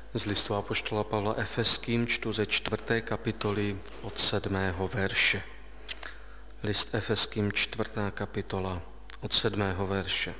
Z listu apoštola Pavla Efeským čtu ze 4. kapitoly od 7. verše. List Efeským 4. kapitola od 7. verše.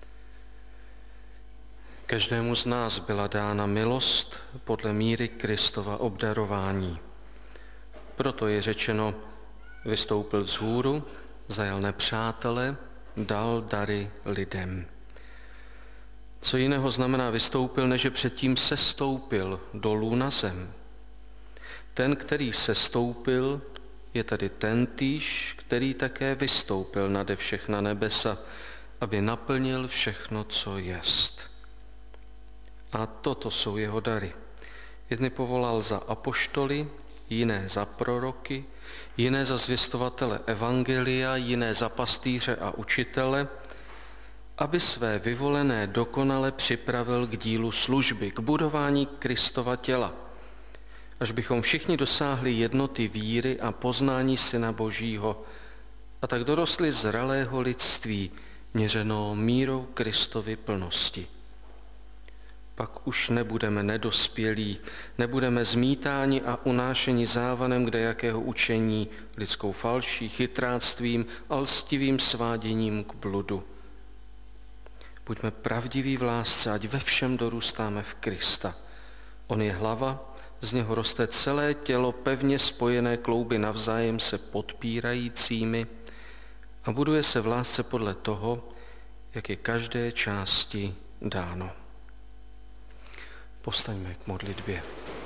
Každému z nás byla dána milost podle míry Kristova obdarování. Proto je řečeno, vystoupil vzhůru, zajal nepřátele, dal dary lidem. Co jiného znamená vystoupil, než že předtím sestoupil dolů na zem. Ten, který sestoupil, je tady tentýž, který také vystoupil nade všechna nebesa, aby naplnil všechno, co jest. A toto jsou jeho dary. Jedny povolal za apoštoly, jiné za proroky, jiné za zvěstovatele evangelia, jiné za pastýře a učitele, aby své vyvolené dokonale připravil k dílu služby, k budování Kristova těla, až bychom všichni dosáhli jednoty víry a poznání Syna Božího a tak dorostli zralého lidství, měřeno mírou Kristovy plnosti. Pak už nebudeme nedospělí, nebudeme zmítáni a unášeni závanem kdejakého učení, lidskou falší, chytráctvím a lstivým sváděním k bludu. Buďme pravdiví v lásce, ať ve všem dorůstáme v Krista. On je hlava, z něho roste celé tělo pevně spojené klouby navzájem se podpírajícími a buduje se v lásce podle toho, jak je každé části dáno. Povstaňme k modlitbě.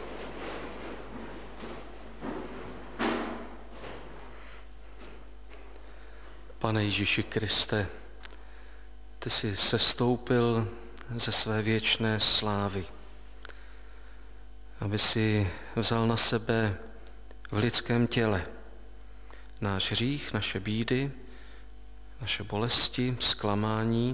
Pane Ježíši Kriste, ty jsi sestoupil ze své věčné slávy, aby si vzal na sebe v lidském těle náš hřích, naše bídy, naše bolesti, zklamání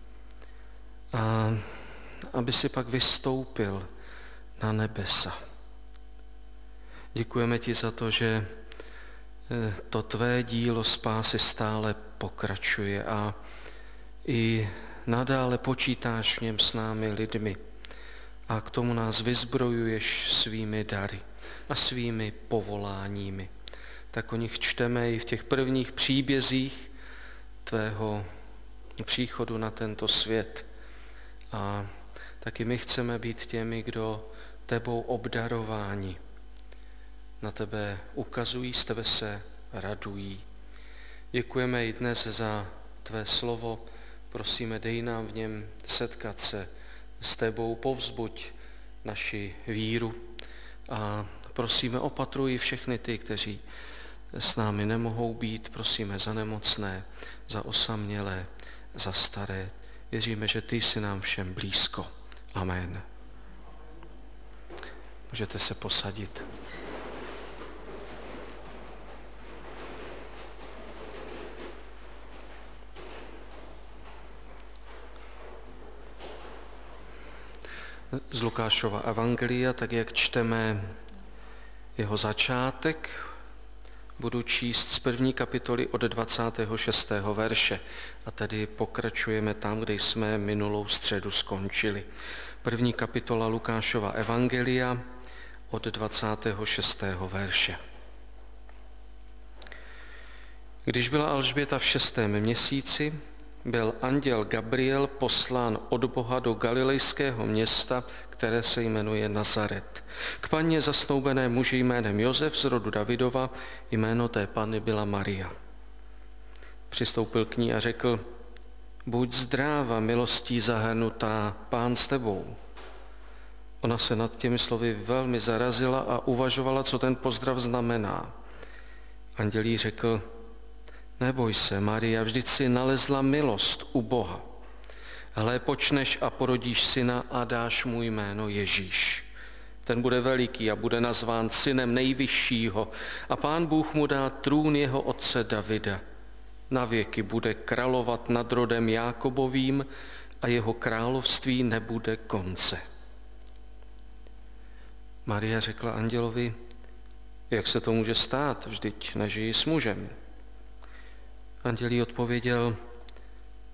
a aby si pak vystoupil na nebesa. Děkujeme ti za to, že to tvé dílo spásy stále pokračuje a i nadále počítáš v něm s námi lidmi a k tomu nás vyzbrojuješ svými dary a svými povoláními. Tak o nich čteme i v těch prvních příbězích tvého příchodu na tento svět. A taky my chceme být těmi, kdo tebou obdarováni. Na tebe ukazují, z tebe se radují. Děkujeme i dnes za tvé slovo. Prosíme, dej nám v něm setkat se s tebou, povzbuď naši víru a prosíme, opatruj všechny ty, kteří s námi nemohou být. Prosíme za nemocné, za osamělé, za staré. Věříme, že ty jsi nám všem blízko. Amen. Můžete se posadit. Z Lukášova evangelia, tak jak čteme jeho začátek, budu číst z 1. kapitoly od 26. verše a tedy pokračujeme tam, kde jsme minulou středu skončili. 1. kapitola Lukášova evangelia od 26. verše. Když byla Alžběta v 6. měsíci, byl anděl Gabriel poslán od Boha do galilejského města, které se jmenuje Nazaret. K panně zasnoubené muži jménem Josef z rodu Davidova, jméno té panny byla Maria. Přistoupil k ní a řekl, buď zdráva, milostí zahrnutá, Pán s tebou. Ona se nad těmi slovy velmi zarazila a uvažovala, co ten pozdrav znamená. Anděl jí řekl, neboj se, Maria, vždyť si nalezla milost u Boha. Hle, počneš a porodíš syna a dáš mu jméno Ježíš. Ten bude veliký a bude nazván synem nejvyššího a Pán Bůh mu dá trůn jeho otce Davida. Navěky bude královat nad rodem Jákobovým a jeho království nebude konce. Maria řekla andělovi, jak se to může stát, vždyť nežijí s mužem. Anděl jí odpověděl,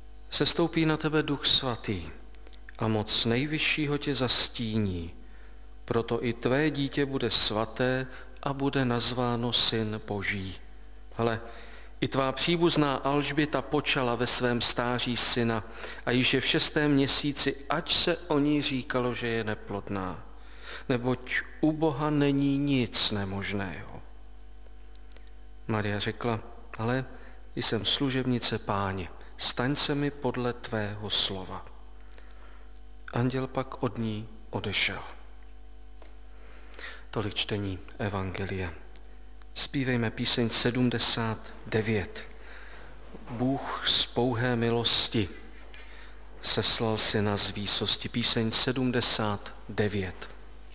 sestoupí na tebe Duch Svatý a moc nejvyššího tě zastíní. Proto i tvé dítě bude svaté a bude nazváno Syn Boží. Hle, i tvá příbuzná Alžběta počala ve svém stáří syna a již je v 6. měsíci, ať se o ní říkalo, že je neplodná, neboť u Boha není nic nemožného. Maria řekla, ale jsem služebnice Páně, staň se mi podle tvého slova. Anděl pak od ní odešel. Tolik čtení Evangelia. Zpívejme píseň 79. Bůh z pouhé milosti seslal syna z výsosti. Píseň 79.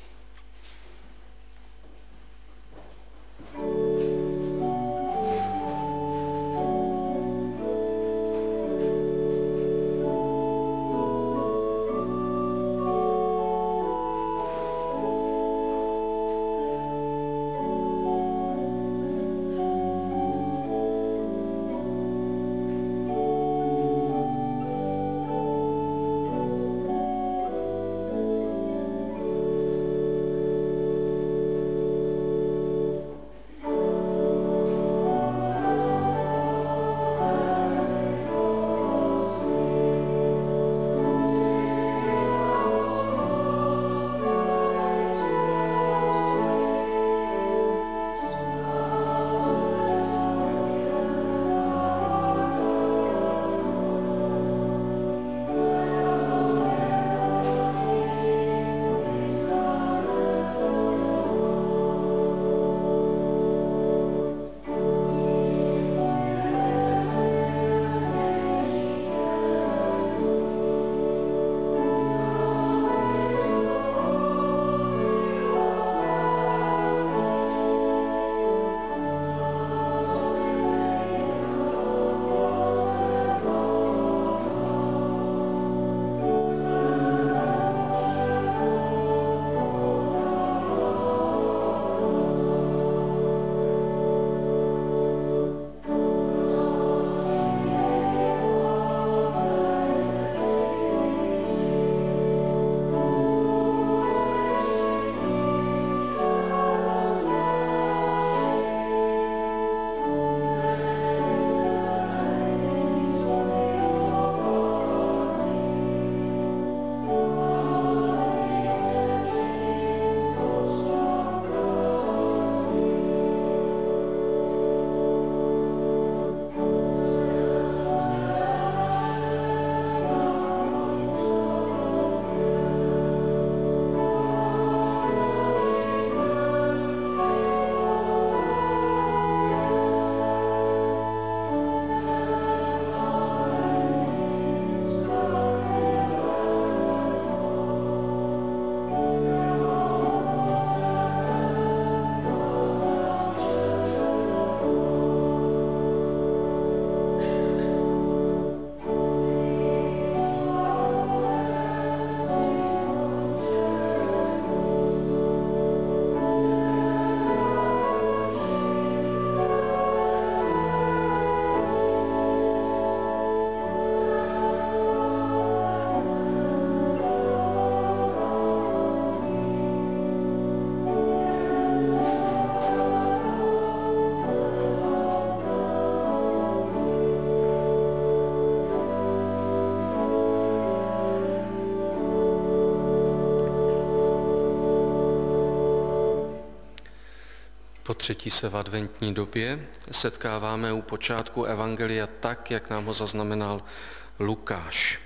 Po třetí se v adventní době setkáváme u počátku Evangelia tak, jak nám ho zaznamenal Lukáš.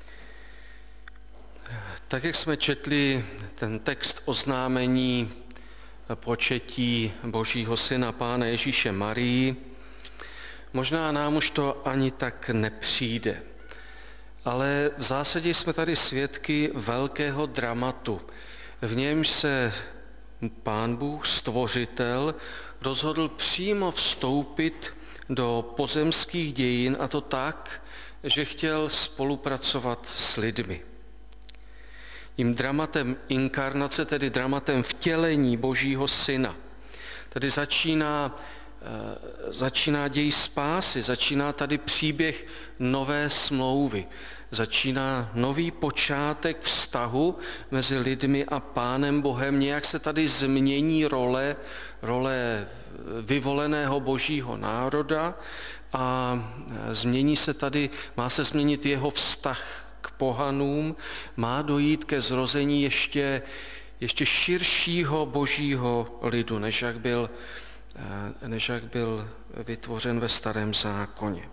Tak, jak jsme četli ten text oznámení početí Božího syna Pána Ježíše Marii, možná nám už to ani tak nepřijde. Ale v zásadě jsme tady svědky velkého dramatu. V němž se Pán Bůh, stvořitel, rozhodl přímo vstoupit do pozemských dějin, a to tak, že chtěl spolupracovat s lidmi. Tím dramatem inkarnace, tedy dramatem vtělení Božího syna, tedy začíná děj spásy, začíná tady příběh nové smlouvy. začíná nový počátek vztahu mezi lidmi a Pánem Bohem. Nějak se tady změní role vyvoleného božího národa a má se změnit jeho vztah k pohanům, má dojít ke zrození ještě širšího božího lidu, než jak byl vytvořen ve Starém zákoně.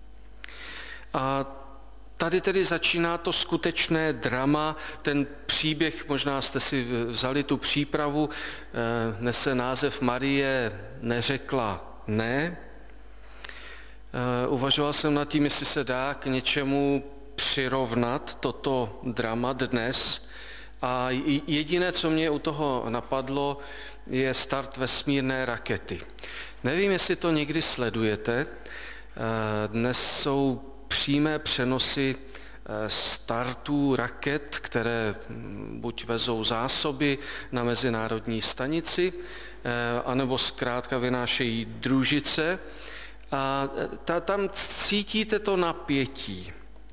A tady tedy začíná to skutečné drama, ten příběh, možná jste si vzali tu přípravu, nese název Marie neřekla ne. Uvažoval jsem nad tím, jestli se dá k něčemu přirovnat toto drama dnes. A jediné, co mě u toho napadlo, je start vesmírné rakety. Nevím, jestli to někdy sledujete. Dnes jsou přímé přenosy startů raket, které buď vezou zásoby na mezinárodní stanici, anebo zkrátka vynášejí družice. A tam cítíte to napětí.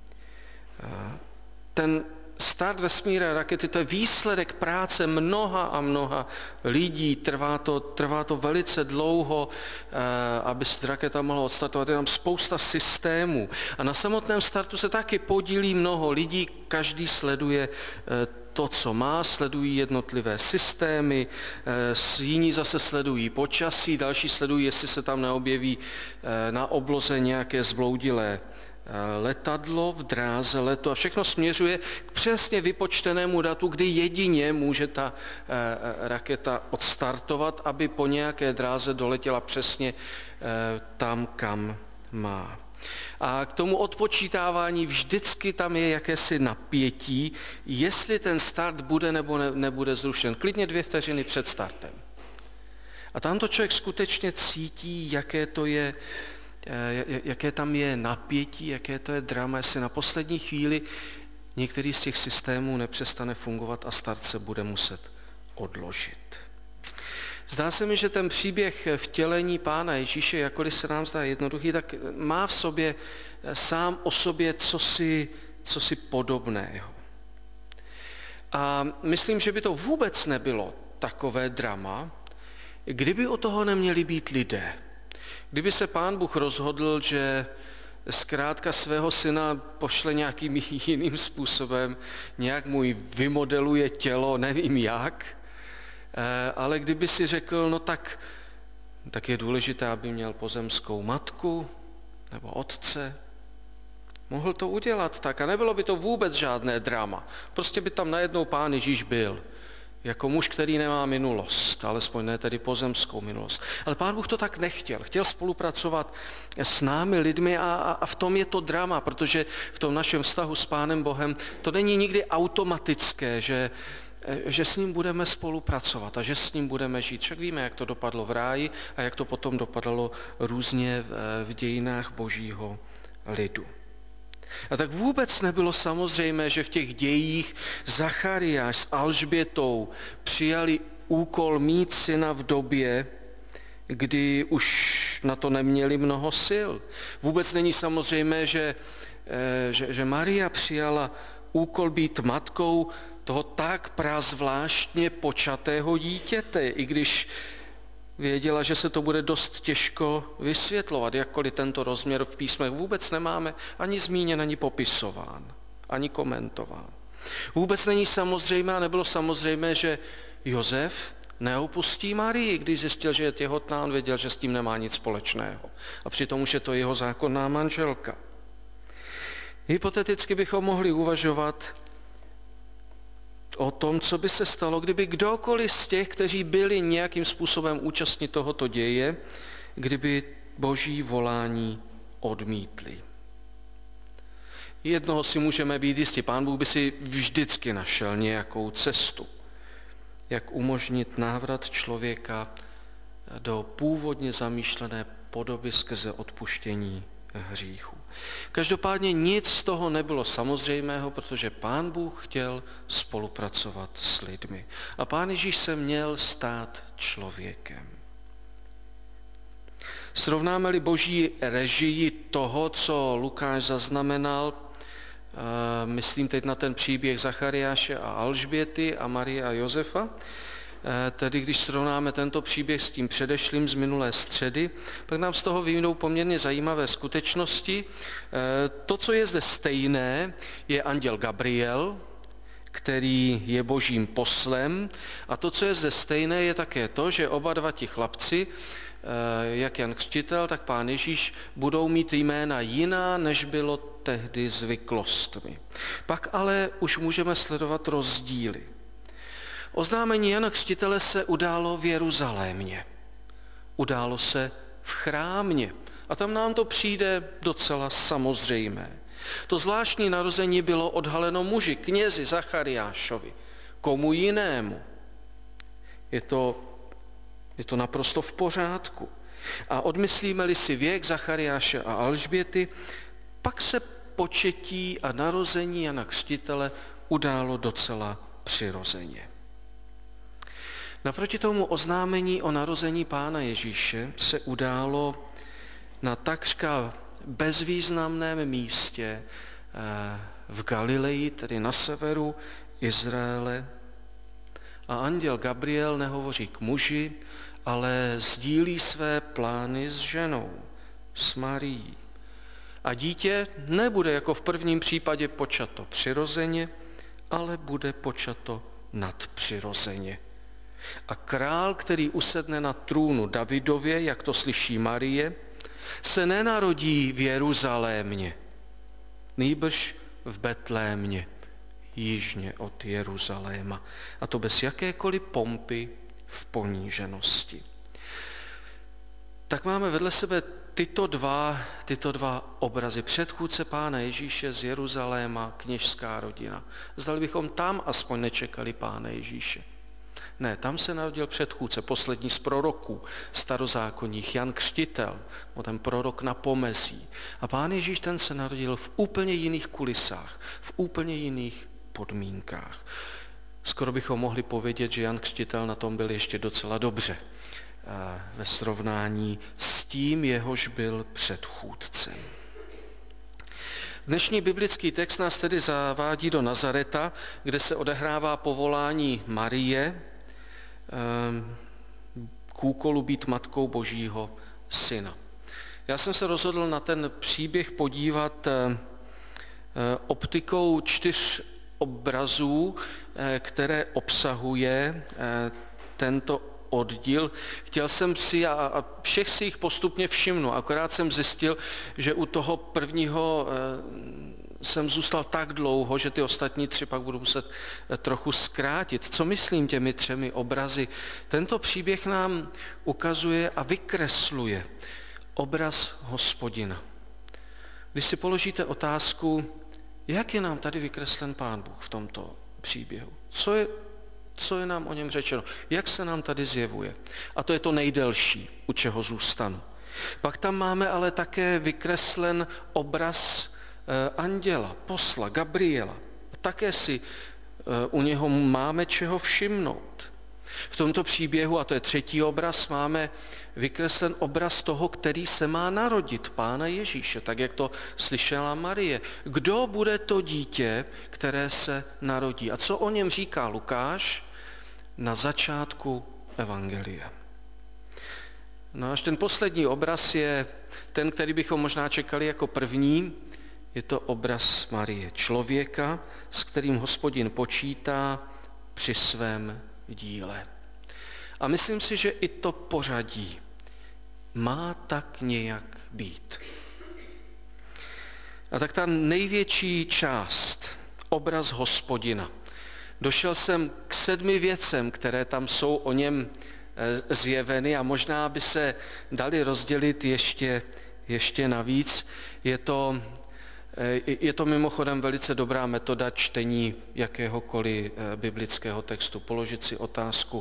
Ten start vesmírné rakety, to je výsledek práce mnoha a mnoha lidí. Trvá to velice dlouho, aby se raketa mohla odstartovat. Je tam spousta systémů. A na samotném startu se taky podílí mnoho lidí, každý sleduje to, co má, sledují jednotlivé systémy, jiní zase sledují počasí, další sledují, jestli se tam neobjeví na obloze nějaké zbloudilé letadlo v dráze letu a všechno směřuje k přesně vypočtenému datu, kdy jedině může ta raketa odstartovat, aby po nějaké dráze doletěla přesně tam, kam má. A k tomu odpočítávání vždycky tam je jakési napětí, jestli ten start bude nebo nebude zrušen. Klidně 2 vteřiny před startem. A tam to člověk skutečně cítí, jaké tam je napětí, jaké to je drama, jestli na poslední chvíli některý z těch systémů nepřestane fungovat a start se bude muset odložit. Zdá se mi, že ten příběh vtělení Pána Ježíše, jakkoliv se nám zdá jednoduchý, tak má v sobě sám o sobě cosi podobného. A myslím, že by to vůbec nebylo takové drama, kdyby o toho neměli být lidé. Kdyby se Pán Bůh rozhodl, že zkrátka svého syna pošle nějakým jiným způsobem, nějak mu vymodeluje tělo, nevím jak, ale kdyby si řekl, no tak je důležité, aby měl pozemskou matku nebo otce, mohl to udělat tak a nebylo by to vůbec žádné drama. Prostě by tam najednou Pán Ježíš byl. Jako muž, který nemá minulost, alespoň ne tedy pozemskou minulost. Ale Pán Bůh to tak nechtěl. Chtěl spolupracovat s námi lidmi a v tom je to drama, protože v tom našem vztahu s Pánem Bohem to není nikdy automatické, že s ním budeme spolupracovat a že s ním budeme žít. Však víme, jak to dopadlo v ráji a jak to potom dopadalo různě v dějinách božího lidu. A tak vůbec nebylo samozřejmé, že v těch dějích Zachariáš s Alžbětou přijali úkol mít syna v době, kdy už na to neměli mnoho sil. Vůbec není samozřejmé, že Maria přijala úkol být matkou toho tak prazvláštně počatého dítěte, i když věděla, že se to bude dost těžko vysvětlovat, jakkoliv tento rozměr v písmech vůbec nemáme ani zmíněn, ani popisován, ani komentován. Vůbec není samozřejmé a nebylo samozřejmé, že Josef neopustí Marii, když zjistil, že je těhotná, on věděl, že s tím nemá nic společného. A přitom už je to jeho zákonná manželka. Hypoteticky bychom mohli uvažovat o tom, co by se stalo, kdyby kdokoliv z těch, kteří byli nějakým způsobem účastní tohoto děje, kdyby boží volání odmítli. Jednoho si můžeme být jistí, Pán Bůh by si vždycky našel nějakou cestu, jak umožnit návrat člověka do původně zamýšlené podoby skrze odpuštění hříchů. Každopádně nic z toho nebylo samozřejmého, protože Pán Bůh chtěl spolupracovat s lidmi. A Pán Ježíš se měl stát člověkem. Srovnáme-li boží režii toho, co Lukáš zaznamenal myslím teď na ten příběh Zachariáše a Alžběty a Marie a Josefa. Tedy když srovnáme tento příběh s tím předešlým z minulé středy, pak nám z toho vyvinou poměrně zajímavé skutečnosti. To, co je zde stejné, je anděl Gabriel, který je božím poslem, a to, co je zde stejné, je také to, že oba dva ti chlapci, jak Jan Křtitel, tak Pán Ježíš, budou mít jména jiná, než bylo tehdy zvyklostmi. Pak ale už můžeme sledovat rozdíly. Oznámení Jana Křtitele se událo v Jeruzalémě. Událo se v chrámě. A tam nám to přijde docela samozřejmé. To zvláštní narození bylo odhaleno muži, knězi Zachariášovi. Komu jinému? Je to naprosto v pořádku. A odmyslíme-li si věk Zachariáše a Alžběty, pak se početí a narození Jana Křtitele událo docela přirozeně. Naproti tomu oznámení o narození Pána Ježíše se událo na takřka bezvýznamném místě v Galileji, tedy na severu Izraele. A anděl Gabriel nehovoří k muži, ale sdílí své plány s ženou, s Marií. A dítě nebude jako v prvním případě počato přirozeně, ale bude počato nadpřirozeně. A král, který usedne na trůnu Davidově, jak to slyší Marie, se nenarodí v Jeruzalémě, nýbrž v Betlémě, jižně od Jeruzaléma. A to bez jakékoliv pompy v poníženosti. Tak máme vedle sebe tyto dva obrazy. Předchůdce Pána Ježíše z Jeruzaléma, kněžská rodina. Zdali bychom tam aspoň nečekali Pána Ježíše. Ne, tam se narodil předchůdce, poslední z proroků starozákonních, Jan Křtitel, ten prorok na pomezí. A Pán Ježíš ten se narodil v úplně jiných kulisách, v úplně jiných podmínkách. Skoro bychom mohli povědět, že Jan Křtitel na tom byl ještě docela dobře ve srovnání s tím, jehož byl předchůdcem. Dnešní biblický text nás tedy zavádí do Nazareta, kde se odehrává povolání Marie k úkolu být matkou Božího syna. Já jsem se rozhodl na ten příběh podívat optikou 4 obrazů, které obsahuje tento oddíl. Chtěl jsem si a všech si jich postupně všimnu, akorát jsem zjistil, že u toho prvního jsem zůstal tak dlouho, že ty ostatní 3 pak budu muset trochu zkrátit. Co myslím těmi 3 obrazy? Tento příběh nám ukazuje a vykresluje obraz Hospodina. Když si položíte otázku, jak je nám tady vykreslen Pán Bůh v tomto příběhu? Co je nám o něm řečeno? Jak se nám tady zjevuje? A to je to nejdelší, u čeho zůstanu. Pak tam máme ale také vykreslen obraz anděla, posla, Gabriela. Také si u něho máme čeho všimnout. V tomto příběhu, a to je 3. obraz, máme vykreslen obraz toho, který se má narodit, Pána Ježíše, tak jak to slyšela Marie. Kdo bude to dítě, které se narodí? A co o něm říká Lukáš na začátku evangelia? No až ten poslední obraz je ten, který bychom možná čekali jako první. Je to obraz Marie, člověka, s kterým Hospodin počítá při svém díle. A myslím si, že i to pořadí má tak nějak být. A tak ta největší část, obraz Hospodina. Došel jsem k 7 věcem, které tam jsou o něm zjeveny a možná by se dali rozdělit ještě navíc. Je to mimochodem velice dobrá metoda čtení jakéhokoliv biblického textu. Položit si otázku,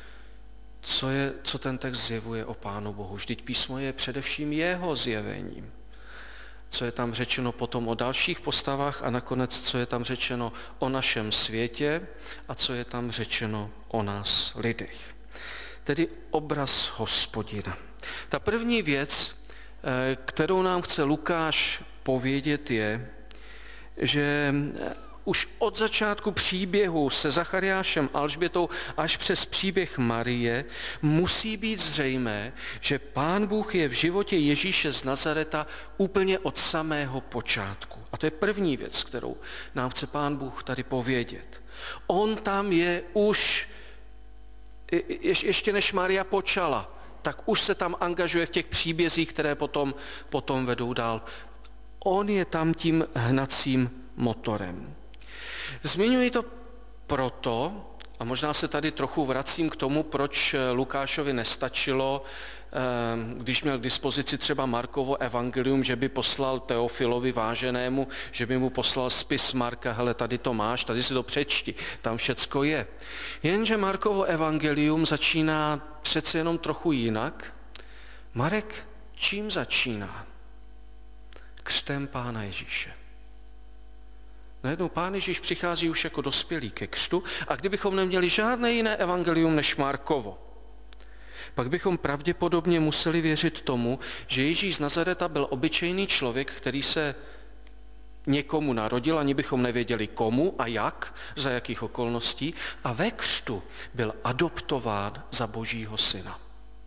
co ten text zjevuje o Pánu Bohu. Vždyť písmo je především jeho zjevením. Co je tam řečeno potom o dalších postavách a nakonec, co je tam řečeno o našem světě a co je tam řečeno o nás lidech. Tedy obraz Hospodina. Ta první věc, kterou nám chce Lukáš povědět, je, že už od začátku příběhu se Zachariášem a Alžbětou až přes příběh Marie musí být zřejmé, že Pán Bůh je v životě Ježíše z Nazareta úplně od samého počátku. A to je první věc, kterou nám chce Pán Bůh tady povědět. On tam je už, ještě než Maria počala, tak už se tam angažuje v těch příbězích, které potom vedou dál. On je tam tím hnacím motorem. Zmiňuji to proto, a možná se tady trochu vracím k tomu, proč Lukášovi nestačilo, když měl k dispozici třeba Markovo evangelium, že by poslal Teofilovi váženému, že by mu poslal spis Marka, hele, tady to máš, tady si to přečti, tam všecko je. Jenže Markovo evangelium začíná přece jenom trochu jinak. Marek čím začíná? Křtem Pána Ježíše. Najednou Pán Ježíš přichází už jako dospělý ke křtu a kdybychom neměli žádné jiné evangelium než Markovo, pak bychom pravděpodobně museli věřit tomu, že Ježíš z Nazareta byl obyčejný člověk, který se někomu narodil, ani bychom nevěděli komu a jak, za jakých okolností, a ve křtu byl adoptován za Božího syna.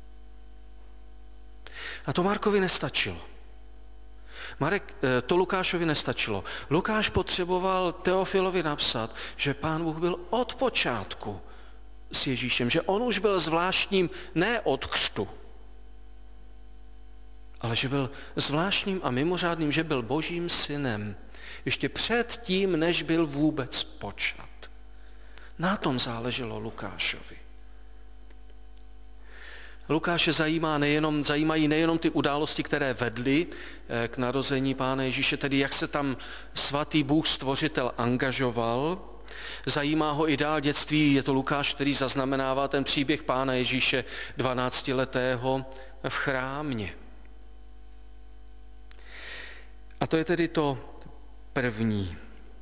A to Markovi nestačilo. To Lukášovi nestačilo. Lukáš potřeboval Teofilovi napsat, že Pán Bůh byl od počátku s Ježíšem, že on už byl zvláštním ne od křtu, ale že byl zvláštním a mimořádným, že byl Božím synem ještě před tím, než byl vůbec počat. Na tom záleželo Lukášovi. Lukáše zajímají nejenom ty události, které vedly k narození Pána Ježíše, tedy jak se tam svatý Bůh stvořitel angažoval, zajímá ho i dál dětství, je to Lukáš, který zaznamenává ten příběh Pána Ježíše 12letého v chrámě. A to je tedy to první.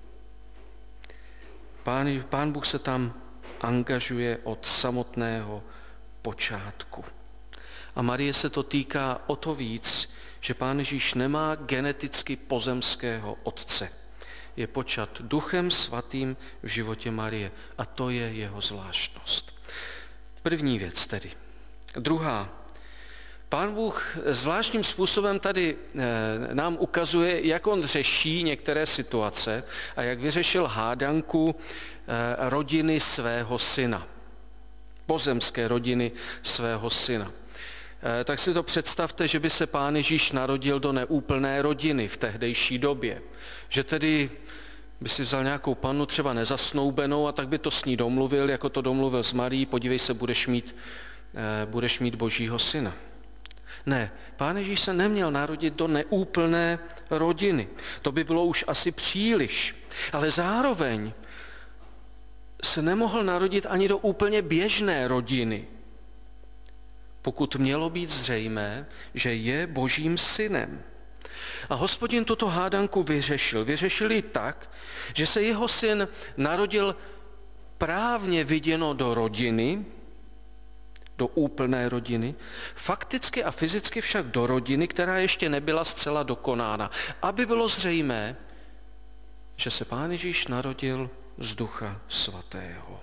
Pán Bůh se tam angažuje od samotného počátku. A Marie se to týká o to víc, že Pán Ježíš nemá geneticky pozemského otce. Je počat Duchem Svatým v životě Marie a to je jeho zvláštnost. První věc tedy. Druhá. Pán Bůh zvláštním způsobem tady nám ukazuje, jak on řeší některé situace a jak vyřešil hádanku rodiny svého syna. Pozemské rodiny svého syna. Tak si to představte, že by se Pán Ježíš narodil do neúplné rodiny v tehdejší době. Že tedy by si vzal nějakou pannu třeba nezasnoubenou a tak by to s ní domluvil, jako to domluvil s Marií, podívej se, budeš mít Božího syna. Ne, Pán Ježíš se neměl narodit do neúplné rodiny. To by bylo už asi příliš. Ale zároveň se nemohl narodit ani do úplně běžné rodiny, pokud mělo být zřejmé, že je Božím synem. A Hospodin tuto hádanku vyřešil ji tak, že se jeho syn narodil právně viděno do rodiny, do úplné rodiny, fakticky a fyzicky však do rodiny, která ještě nebyla zcela dokonána, aby bylo zřejmé, že se Pán Ježíš narodil z Ducha Svatého.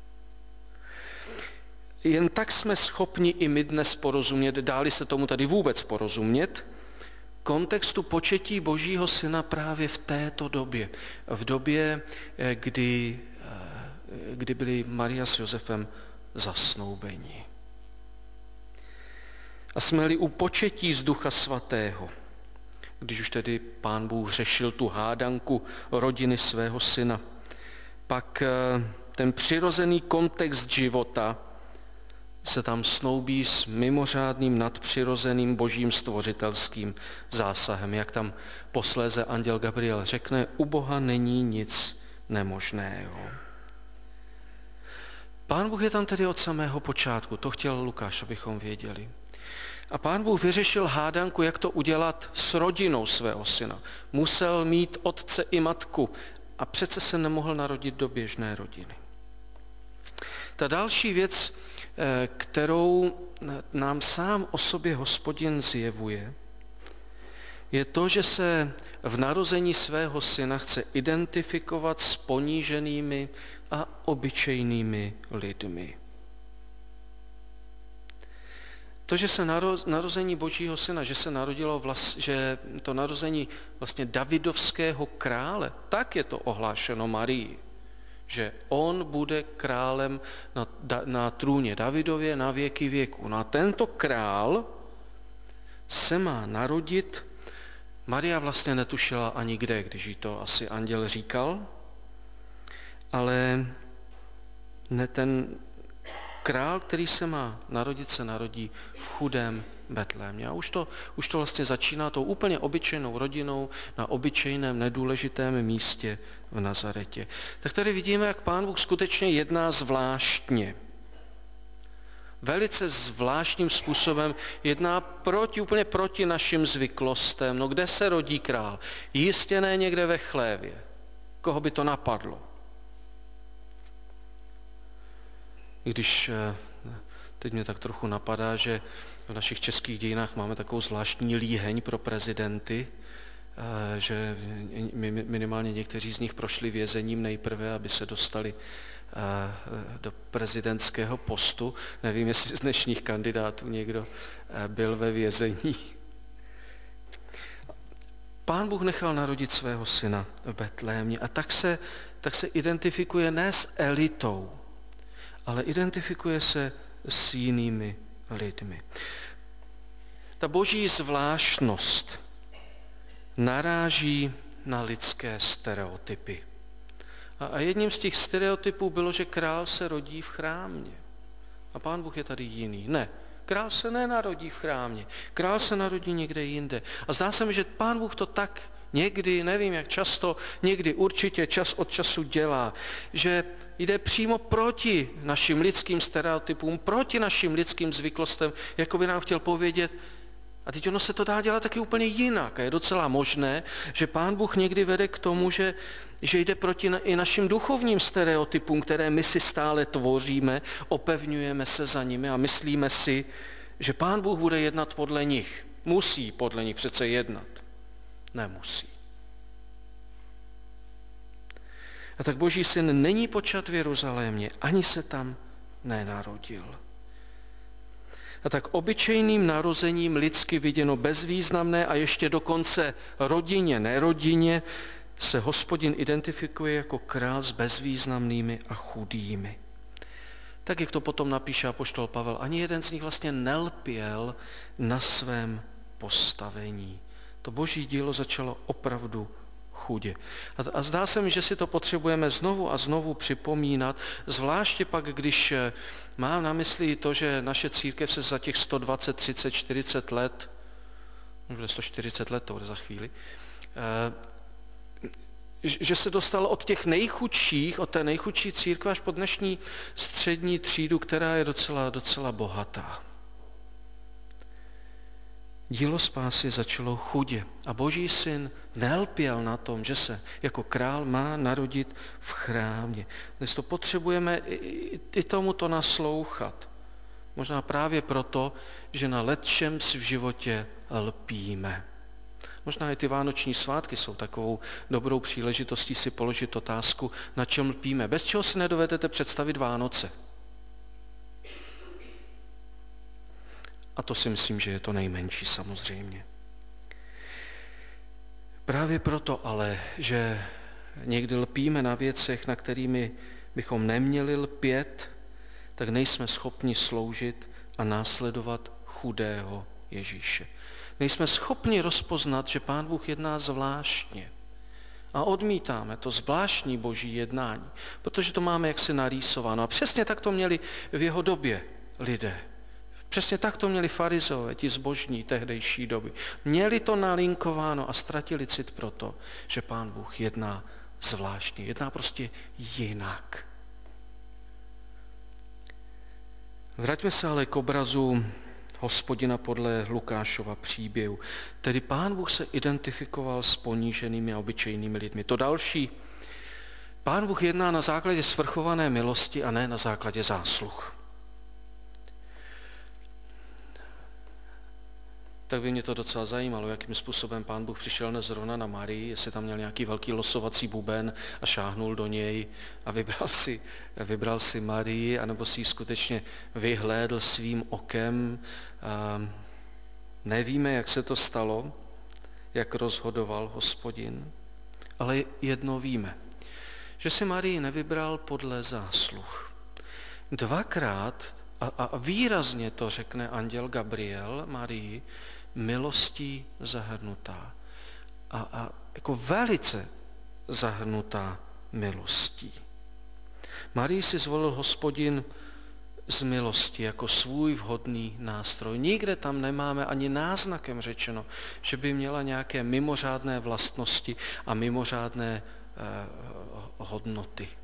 Jen tak jsme schopni i my dnes porozumět, dáli se tomu tady vůbec porozumět, kontextu početí Božího syna právě v této době. V době, kdy byli Maria s Josefem zasnoubeni. A jsme-li u početí z Ducha Svatého, když už tedy Pán Bůh řešil tu hádanku rodiny svého syna, pak ten přirozený kontext života se tam snoubí s mimořádným nadpřirozeným božím stvořitelským zásahem. Jak tam posléze anděl Gabriel řekne, u Boha není nic nemožného. Pán Bůh je tam tedy od samého počátku, to chtěl Lukáš, abychom věděli. A Pán Bůh vyřešil hádanku, jak to udělat s rodinou svého syna. Musel mít otce i matku a přece se nemohl narodit do běžné rodiny. Ta další věc, kterou nám sám o sobě Hospodin zjevuje, je to, že se v narození svého syna chce identifikovat s poníženými a obyčejnými lidmi. To, že se narození Božího syna, že se narodilo že to narození vlastně Davidovského krále, tak je to ohlášeno Marii, že on bude králem na trůně Davidově na věky věků. No a tento král se má narodit. Maria vlastně netušila ani kde, když jí to asi anděl říkal, ale ten král, který se má narodit, se narodí v chudém Betlémě. A už to vlastně začíná tou úplně obyčejnou rodinou na obyčejném nedůležitém místě v Nazaretě. Tak tady vidíme, jak Pán Bůh skutečně jedná zvláštně. Velice zvláštním způsobem jedná úplně proti našim zvyklostem. No kde se rodí král? Jistě ne někde ve chlévě. Koho by to napadlo? I když teď mě tak trochu napadá, že v našich českých dějinách máme takovou zvláštní líheň pro prezidenty, že minimálně někteří z nich prošli vězením nejprve, aby se dostali do prezidentského postu. Nevím, jestli z dnešních kandidátů někdo byl ve vězení. Pán Bůh nechal narodit svého syna v Betlémě a tak se identifikuje ne s elitou, ale identifikuje se s jinými lidmi. Ta boží zvláštnost naráží na lidské stereotypy. A jedním z těch stereotypů bylo, že král se rodí v chrámě. A Pán Bůh je tady jiný. Ne, král se nenarodí v chrámě. Král se narodí někde jinde. A zdá se mi, že Pán Bůh to tak někdy, nevím jak často, někdy určitě čas od času dělá, že jde přímo proti našim lidským stereotypům, proti našim lidským zvyklostem, jako by nám chtěl povědět, a teď ono se to dá dělat taky úplně jinak. A je docela možné, že Pán Bůh někdy vede k tomu, že jde proti i našim duchovním stereotypům, které my si stále tvoříme, opevňujeme se za nimi a myslíme si, že Pán Bůh bude jednat podle nich. Musí podle nich přece jednat. Nemusí. A tak Boží syn není počat v Jeruzalémě, ani se tam nenarodil. A tak obyčejným narozením lidsky viděno bezvýznamné a ještě dokonce rodině, nerodině se Hospodin identifikuje jako král s bezvýznamnými a chudými. Tak, jak to potom napíše apoštol Pavel, ani jeden z nich vlastně nelpěl na svém postavení. To boží dílo začalo opravdu chudě. A zdá se mi, že si to potřebujeme znovu a znovu připomínat, zvláště pak, když mám na mysli to, že naše církev se za těch 120, 30, 40 let, bude 140 let, to bude za chvíli, že se dostalo od těch nejchudších, od té nejchudší církve až po dnešní střední třídu, která je docela bohatá. Dílo spásy začalo chudě a Boží syn nelpěl na tom, že se jako král má narodit v chrámě. Dnes to potřebujeme i tomuto naslouchat. Možná právě proto, že na lecčems v životě lpíme. Možná i ty vánoční svátky jsou takovou dobrou příležitostí si položit otázku, na čem lpíme. Bez čeho si nedovedete představit Vánoce. A to si myslím, že je to nejmenší samozřejmě. Právě proto ale, že někdy lpíme na věcech, na kterými bychom neměli lpět, tak nejsme schopni sloužit a následovat chudého Ježíše. Nejsme schopni rozpoznat, že Pán Bůh jedná zvláštně. A odmítáme to zvláštní boží jednání, protože to máme jaksi narýsováno. A přesně tak to měli v jeho době lidé. Přesně tak to měli farizeové, ti zbožní tehdejší doby. Měli to nalinkováno a ztratili cit proto, že Pán Bůh jedná zvláštně, jedná prostě jinak. Vraťme se ale k obrazu Hospodina podle Lukášova příběhu. Tedy Pán Bůh se identifikoval s poníženými a obyčejnými lidmi. To další. Pán Bůh jedná na základě svrchované milosti a ne na základě zásluh. tak by mě to docela zajímalo, jakým způsobem Pán Bůh přišel dnes zrovna na Marii, jestli tam měl nějaký velký losovací buben a šáhnul do něj a vybral si Marii, anebo si ji skutečně vyhlédl svým okem. Nevíme, jak se to stalo, jak rozhodoval Hospodin, ale jedno víme, že si Marii nevybral podle zásluh. Dvakrát a výrazně to řekne anděl Gabriel Marii, milostí zahrnutá. A jako velice zahrnutá milostí. Marii si zvolil Hospodin z milosti jako svůj vhodný nástroj. Nikde tam nemáme ani náznakem řečeno, že by měla nějaké mimořádné vlastnosti a mimořádné hodnoty.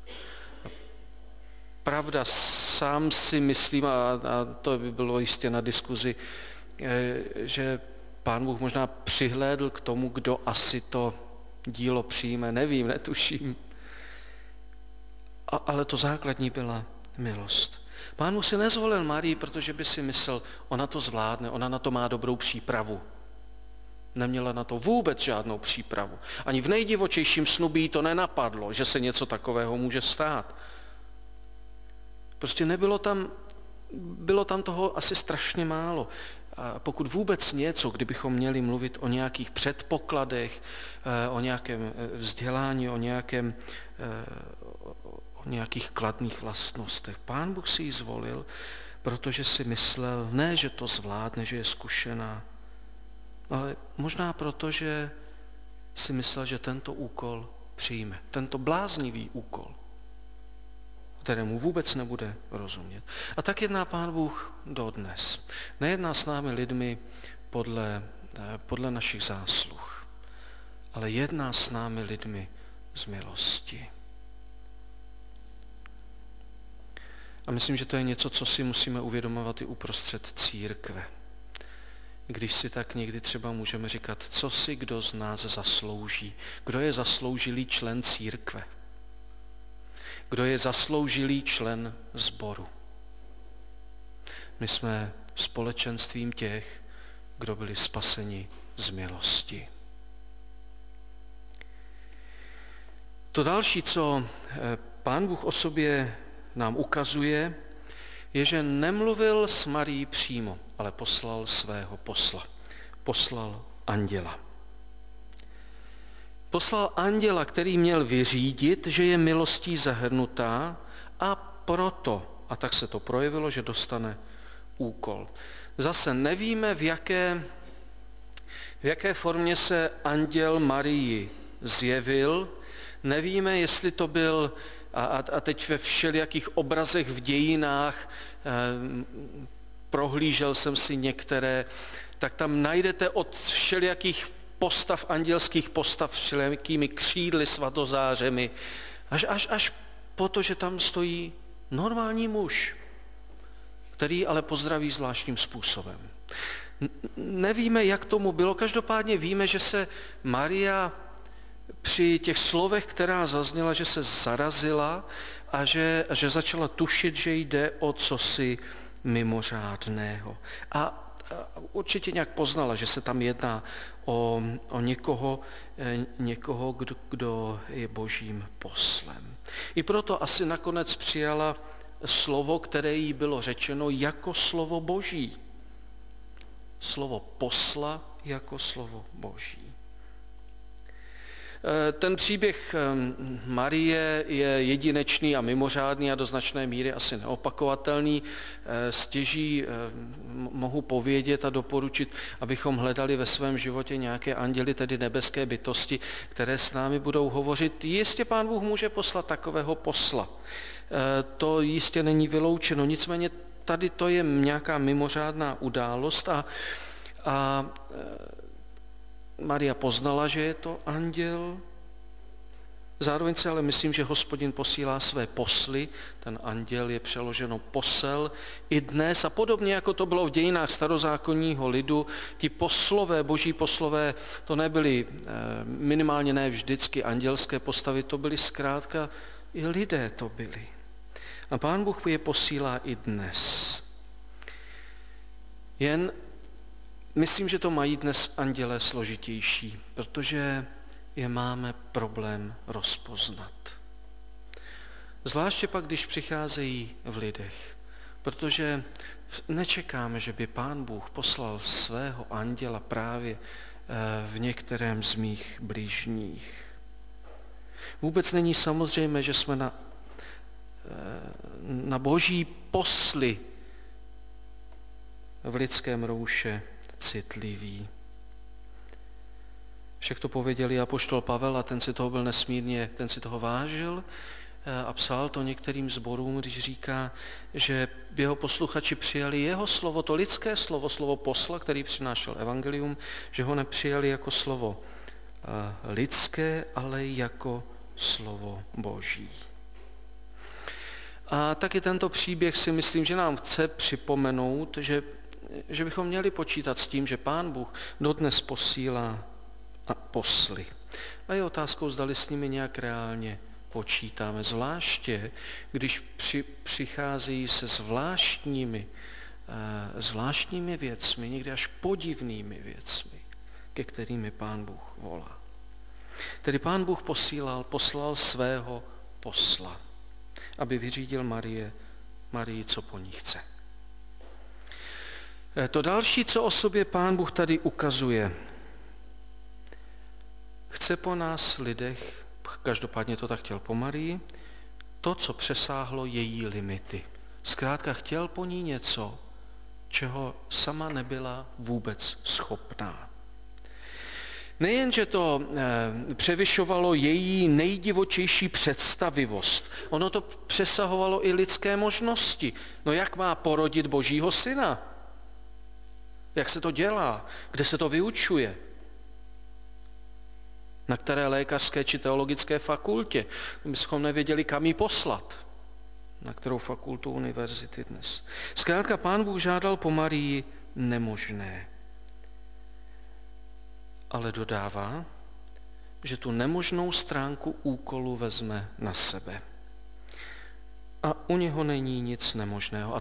Pravda, sám si myslím, a to by bylo jistě na diskuzi, že Pán Bůh možná přihlédl k tomu, kdo asi to dílo přijme, nevím, netuším. Ale to základní byla milost. Pán Bůh si nezvolil Marii, protože by si myslel, ona to zvládne, ona na to má dobrou přípravu. Neměla na to vůbec žádnou přípravu. Ani v nejdivočejším snu by jí to nenapadlo, že se něco takového může stát. Prostě bylo tam toho asi strašně málo. A pokud vůbec něco, kdybychom měli mluvit o nějakých předpokladech, o nějakém vzdělání, o nějakých kladných vlastnostech. Pán Bůh si ji zvolil, protože si myslel, ne, že to zvládne, že je zkušená, ale možná proto, že si myslel, že tento úkol přijme. Tento bláznivý úkol, kterému vůbec nebude rozumět. A tak jedná Pán Bůh dodnes. Nejedná s námi lidmi podle našich zásluh, ale jedná s námi lidmi z milosti. A myslím, že to je něco, co si musíme uvědomovat i uprostřed církve. Když si tak někdy třeba můžeme říkat, co si kdo z nás zaslouží. Kdo je zasloužilý člen církve? Kdo je zasloužilý člen sboru? My jsme společenstvím těch, kdo byli spaseni z milosti. To další, co Pán Bůh o sobě nám ukazuje, je, že nemluvil s Marií přímo, ale poslal svého posla. Poslal anděla. Poslal anděla, který měl vyřídit, že je milostí zahrnutá a proto, a tak se to projevilo, že dostane úkol. Zase nevíme, v jaké formě se anděl Marii zjevil, nevíme, jestli to byl, a teď ve všelijakých obrazech v dějinách, prohlížel jsem si některé, tak tam najdete od všelijakých postav, andělských postav, všelijakými křídly, svatozářemi, až po to, že tam stojí normální muž, který ale pozdraví zvláštním způsobem. Nevíme, jak tomu bylo, každopádně víme, že se Maria při těch slovech, která zazněla, že se zarazila a že začala tušit, že jde o cosi mimořádného. A určitě nějak poznala, že se tam jedná o někoho, kdo je božím poslem. I proto asi nakonec přijala slovo, které jí bylo řečeno jako slovo boží. Slovo posla jako slovo boží. Ten příběh Marie je jedinečný a mimořádný a do značné míry asi neopakovatelný. Stěží mohu povědět a doporučit, abychom hledali ve svém životě nějaké anděly, tedy nebeské bytosti, které s námi budou hovořit. Jistě Pán Bůh může poslat takového posla. To jistě není vyloučeno, nicméně tady to je nějaká mimořádná událost a Maria poznala, že je to anděl, zároveň si ale myslím, že Hospodin posílá své posly, ten anděl je přeloženo posel i dnes a podobně, jako to bylo v dějinách starozákonního lidu, ti poslové, boží poslové, to nebyly minimálně ne vždycky andělské postavy, to byly zkrátka i lidé to byli. A Pán Bůh je posílá i dnes. Jen myslím, že to mají dnes andělé složitější, protože je máme problém rozpoznat. Zvláště pak, když přicházejí v lidech, protože nečekáme, že by Pán Bůh poslal svého anděla právě v některém z mých bližních. Vůbec není samozřejmé, že jsme na boží posly v lidském rouše citliví. Však to pověděl i apoštol Pavel a ten si toho vážil a psal to některým sborům, když říká, že jeho posluchači přijali jeho slovo, to lidské slovo, slovo posla, který přinášel evangelium, že ho nepřijali jako slovo lidské, ale jako slovo Boží. A taky tento příběh si myslím, že nám chce připomenout, že bychom měli počítat s tím, že Pán Bůh dodnes posílá posly. A je otázkou, zdali s nimi nějak reálně počítáme, zvláště když přicházejí se zvláštními věcmi, někdy až podivnými věcmi, ke kterými Pán Bůh volá. Tedy Pán Bůh poslal svého posla, aby vyřídil Marii, co po ní chce. To další, co o sobě Pán Bůh tady ukazuje, chce po nás lidech, každopádně to tak chtěl po Marii, to, co přesáhlo její limity. Zkrátka chtěl po ní něco, čeho sama nebyla vůbec schopná. Nejenže to převyšovalo její nejdivočejší představivost, ono to přesahovalo i lidské možnosti. No jak má porodit Božího syna? Jak se to dělá? Kde se to vyučuje? Na které lékařské či teologické fakultě? Bychom nevěděli, kam ji poslat. Na kterou fakultu univerzity dnes. Zkrátka Pán Bůh žádal po Marii nemožné. Ale dodává, že tu nemožnou stránku úkolu vezme na sebe. A u něho není nic nemožného. A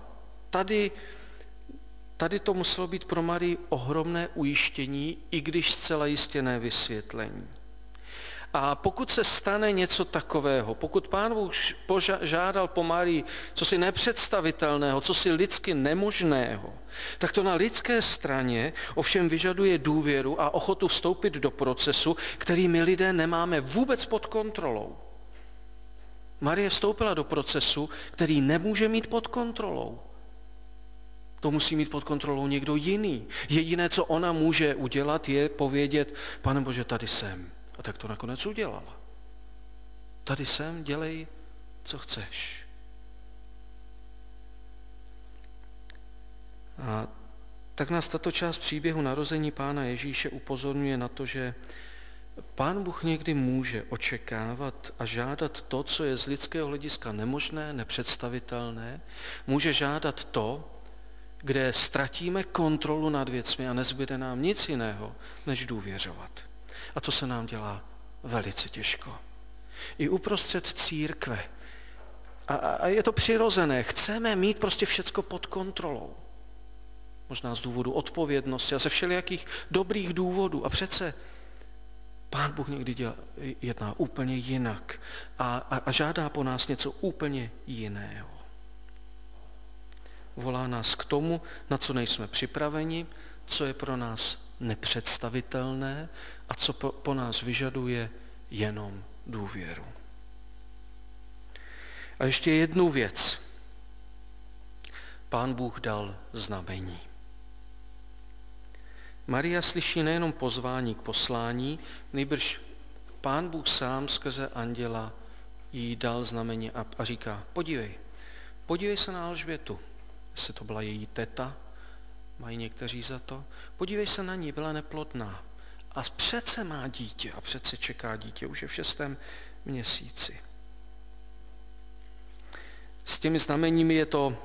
tady to muselo být pro Marii ohromné ujištění, i když zcela jistě nevysvětlení. A pokud se stane něco takového, pokud Pán Bůh žádal po Marii cosi nepředstavitelného, cosi lidsky nemožného, tak to na lidské straně ovšem vyžaduje důvěru a ochotu vstoupit do procesu, který my lidé nemáme vůbec pod kontrolou. Marie vstoupila do procesu, který nemůže mít pod kontrolou. To musí mít pod kontrolou někdo jiný. Jediné, co ona může udělat, je povědět, Pane Bože, tady jsem. A tak to nakonec udělala. Tady jsem, dělej, co chceš. A tak nás tato část příběhu narození Pána Ježíše upozorňuje na to, že Pán Bůh někdy může očekávat a žádat to, co je z lidského hlediska nemožné, nepředstavitelné. Může žádat to, kde ztratíme kontrolu nad věcmi a nezbyde nám nic jiného, než důvěřovat. A to se nám dělá velice těžko. I uprostřed církve. A je to přirozené. Chceme mít prostě všecko pod kontrolou. Možná z důvodu odpovědnosti a ze všelijakých dobrých důvodů. A přece Pán Bůh někdy jedná úplně jinak a žádá po nás něco úplně jiného. Volá nás k tomu, na co nejsme připraveni, co je pro nás nepředstavitelné a co po nás vyžaduje jenom důvěru. A ještě jednu věc. Pán Bůh dal znamení. Maria slyší nejenom pozvání k poslání, nýbrž Pán Bůh sám skrze anděla jí dal znamení a říká, podívej se na Alžbětu, jestli to byla její teta, mají někteří za to, podívej se na ní, byla neplodná a přece má dítě a přece čeká dítě, už je v 6. měsíci. S těmi znameními je to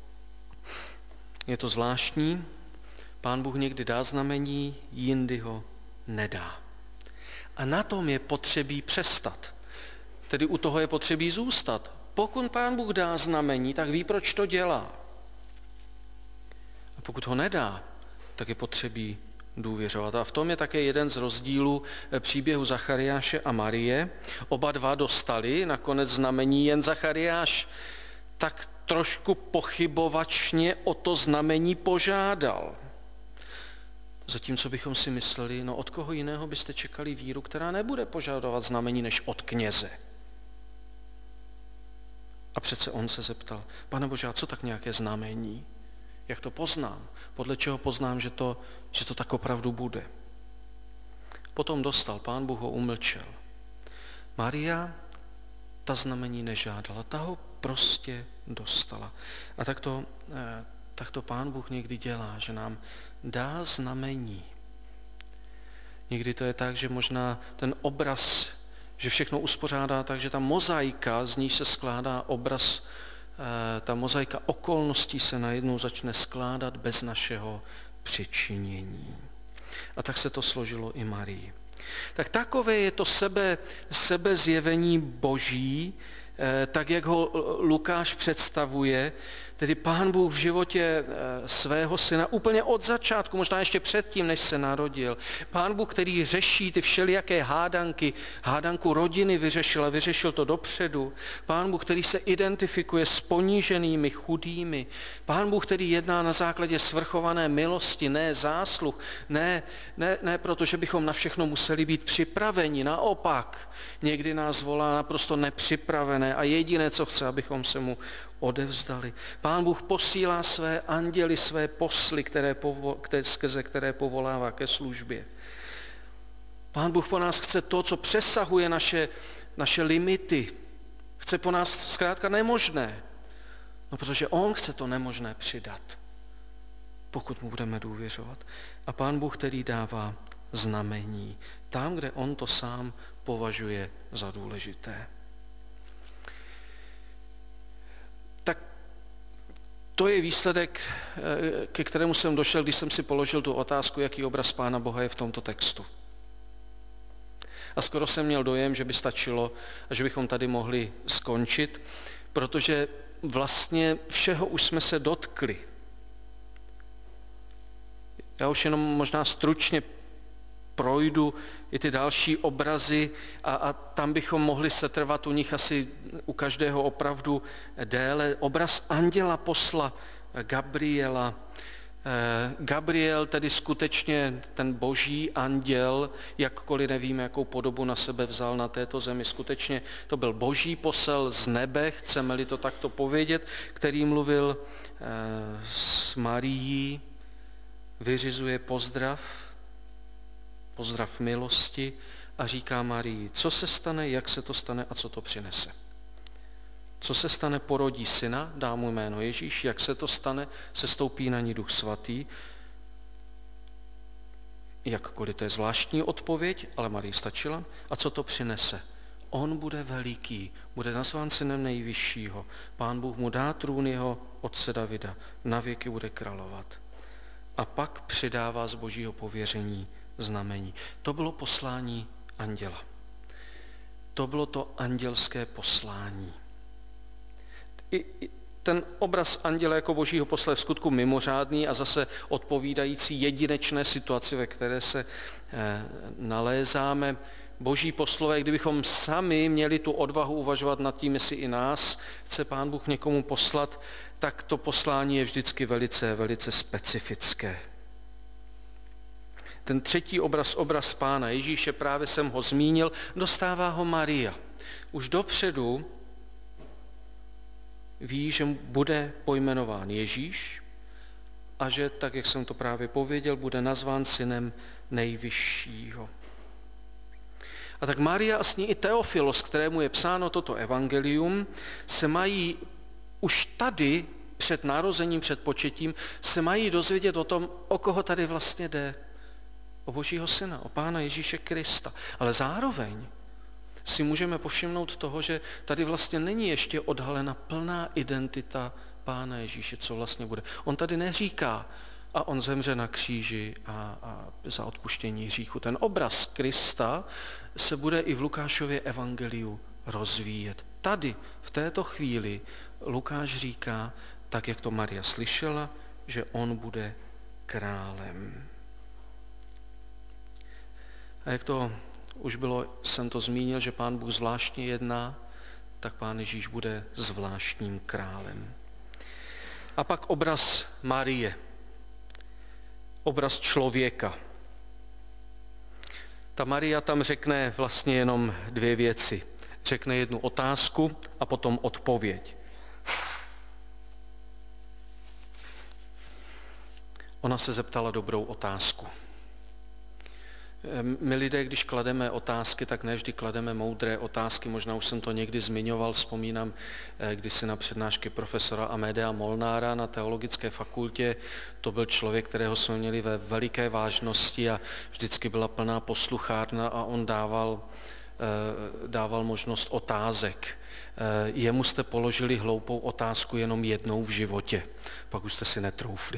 zvláštní. Pán Bůh někdy dá znamení, jindy ho nedá. A na tom je potřebí přestat. Tedy u toho je potřebí zůstat. Pokud Pán Bůh dá znamení, tak ví, proč to dělá. A pokud ho nedá, tak je potřebí důvěřovat. A v tom je také jeden z rozdílů příběhu Zachariáše a Marie. Oba dva dostali nakonec znamení, jen Zachariáš tak trošku pochybovačně o to znamení požádal. Zatímco bychom si mysleli, no od koho jiného byste čekali víru, která nebude požadovat znamení než od kněze. A přece on se zeptal, Pane Bože, a co tak nějaké znamení? Jak to poznám? Podle čeho poznám, že to tak opravdu bude? Potom dostal, Pán Bůh ho umlčel. Maria ta znamení nežádala, ta ho prostě dostala. A tak to Pán Bůh někdy dělá, že nám dá znamení. Někdy to je tak, že možná ten obraz, že všechno uspořádá tak, že ta mozaika, z níž se skládá obraz, ta mozaika okolností se najednou začne skládat bez našeho přičinění. A tak se to složilo i Marii. Tak takové je to sebezjevení Boží, tak jak ho Lukáš představuje, tedy Pán Bůh v životě svého syna úplně od začátku, možná ještě předtím, než se narodil. Pán Bůh, který řeší ty všelijaké hádanku rodiny vyřešil to dopředu. Pán Bůh, který se identifikuje s poníženými, chudými. Pán Bůh, který jedná na základě svrchované milosti, ne zásluh, ne protože bychom na všechno museli být připraveni. Naopak, někdy nás volá naprosto nepřipravené a jediné, co chce, abychom se mu odevzdali. Pán Bůh posílá své anděly, své posly, skrze které povolává ke službě. Pán Bůh po nás chce to, co přesahuje naše limity. Chce po nás zkrátka nemožné. No, protože on chce to nemožné přidat, pokud mu budeme důvěřovat. A Pán Bůh, který dává znamení tam, kde on to sám považuje za důležité. Tak to je výsledek, ke kterému jsem došel, když jsem si položil tu otázku, jaký obraz Pána Boha je v tomto textu. A skoro jsem měl dojem, že by stačilo a že bychom tady mohli skončit, protože vlastně všeho už jsme se dotkli. Já už jenom možná stručně projdu i ty další obrazy a tam bychom mohli setrvat u nich asi u každého opravdu déle. Obraz anděla posla Gabriela. Gabriel, tedy skutečně ten boží anděl, jakkoliv nevíme, jakou podobu na sebe vzal na této zemi, skutečně to byl boží posel z nebe, chceme-li to takto povědět, který mluvil s Marií, vyřizuje pozdrav milosti a říká Marii, co se stane, jak se to stane a co to přinese. Co se stane, porodí syna, dá mu jméno Ježíš, jak se to stane, sestoupí na ní Duch Svatý. Jakkoliv to je zvláštní odpověď, ale Marii stačila. A co to přinese? On bude veliký, bude nazván synem nejvyššího. Pán Bůh mu dá trůn jeho otce Davida, na věky bude královat. A pak přidává z božího pověření znamení. To bylo poslání anděla. To bylo to andělské poslání. I ten obraz anděla jako božího posla je v skutku mimořádný a zase odpovídající jedinečné situaci, ve které se nalézáme. Boží poslové, kdybychom sami měli tu odvahu uvažovat nad tím, jestli i nás chce Pán Bůh někomu poslat, tak to poslání je vždycky velice, velice specifické. Ten třetí obraz Pána Ježíše, právě jsem ho zmínil, dostává ho Maria. Už dopředu ví, že bude pojmenován Ježíš a že, tak jak jsem to právě pověděl, bude nazván synem nejvyššího. A tak Maria a s ní i Teofilos, kterému je psáno toto evangelium, se mají už tady před narozením, před početím, se mají dozvědět o tom, o koho tady vlastně jde. O Božího syna, o Pána Ježíše Krista. Ale zároveň si můžeme povšimnout toho, že tady vlastně není ještě odhalena plná identita Pána Ježíše, co vlastně bude. On tady neříká, a on zemře na kříži a za odpuštění hříchu. Ten obraz Krista se bude i v Lukášově evangeliu rozvíjet. Tady, v této chvíli, Lukáš říká, tak jak to Maria slyšela, že on bude králem. A jak to už bylo, jsem to zmínil, že Pán Bůh zvláštně jedná, tak Pán Ježíš bude zvláštním králem. A pak obraz Marie, obraz člověka. Ta Maria tam řekne vlastně jenom dvě věci. Řekne jednu otázku a potom odpověď. Ona se zeptala dobrou otázku. My lidé, když klademe otázky, tak ne vždy klademe moudré otázky. Možná už jsem to někdy zmiňoval, vzpomínám kdysi na přednášky profesora Amedea Molnára na teologické fakultě. To byl člověk, kterého jsme měli ve veliké vážnosti a vždycky byla plná posluchárna a on dával možnost otázek. Jemu jste položili hloupou otázku jenom jednou v životě, pak už jste si netroufli.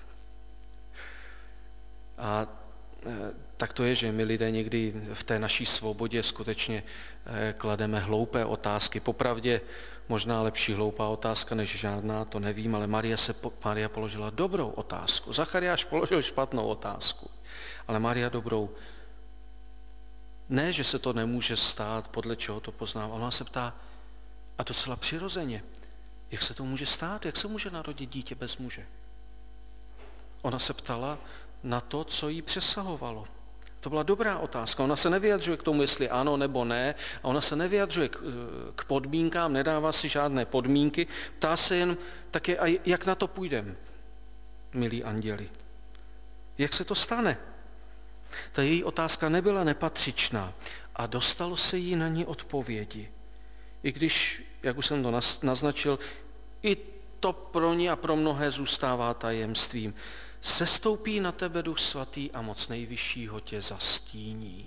A tak to je, že my lidé někdy v té naší svobodě skutečně klademe hloupé otázky. Popravdě možná lepší hloupá otázka než žádná, to nevím, ale Maria položila dobrou otázku. Zachariáš položil špatnou otázku, ale Maria dobrou. Ne, že se to nemůže stát, podle čeho to poznává. Ona se ptá, a docela přirozeně, jak se to může stát, jak se může narodit dítě bez muže? Ona se ptala na to, co jí přesahovalo. To byla dobrá otázka. Ona se nevyjadřuje k tomu, jestli ano nebo ne, a ona se nevyjadřuje k podmínkám, nedává si žádné podmínky, ptá se jen také, a jak na to půjdeme, milí anděli. Jak se to stane? Ta její otázka nebyla nepatřičná a dostalo se jí na ní odpovědi. I když, jak už jsem to naznačil, i to pro ní a pro mnohé zůstává tajemstvím. Sestoupí na tebe Duch Svatý a moc nejvyššího tě zastíní.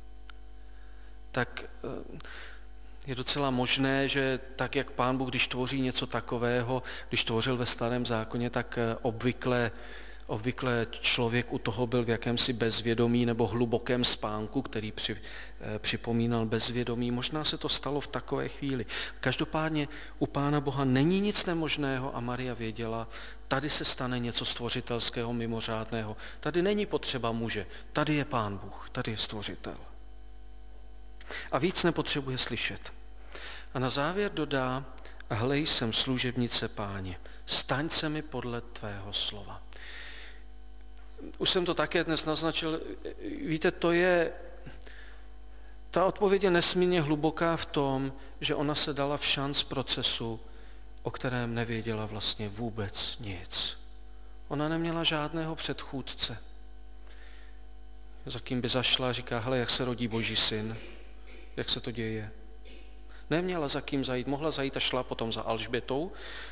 Tak je docela možné, že tak, jak Pán Bůh, když tvoří něco takového, když tvořil ve Starém zákoně, tak obvykle člověk u toho byl v jakémsi bezvědomí nebo hlubokém spánku, který připomínal bezvědomí. Možná se to stalo v takové chvíli. Každopádně u Pána Boha není nic nemožného a Maria věděla, tady se stane něco stvořitelského, mimořádného. Tady není potřeba muže, tady je Pán Bůh, tady je stvořitel. A víc nepotřebuje slyšet. A na závěr dodá, hlej, jsem služebnice Páně, staň se mi podle tvého slova. Už jsem to také dnes naznačil, víte, ta odpověď je nesmírně hluboká v tom, že ona se dala v šanc procesu, o kterém nevěděla vlastně vůbec nic. Ona neměla žádného předchůdce, za kým by zašla a říká, hele, jak se rodí Boží syn, jak se to děje. Neměla za kým zajít, mohla zajít a šla potom za Alžbětou.